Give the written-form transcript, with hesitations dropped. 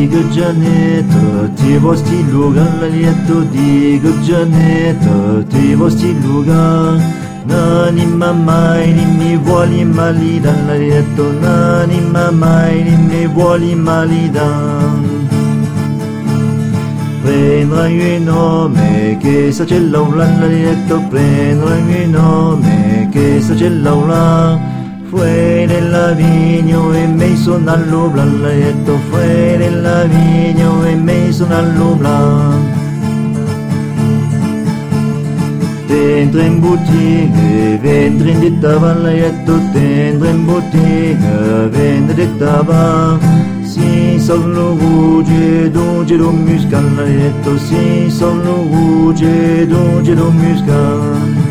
dico Gianetto, ti vosti luga l'alietto, dico Gianetto, ti vosti luga. Nani mamai, ni mi vuoli malida l'alietto, nani mamai, ni mi vuoli malida. Prendrai un nome che sa c'è l'aula l'alietto, prendrai un nome che sa c'è l'aula. Fue nella vigno e me sono all'ubla, l'alietto, fue nella vigno e me sono all'ubla. Dentro in bottiglia, ventre in dittava, l'alietto, dentro in bottiglia, ventre dittava. Si sono ruge, duce musca, l'alietto, si sono ruge, duce musca.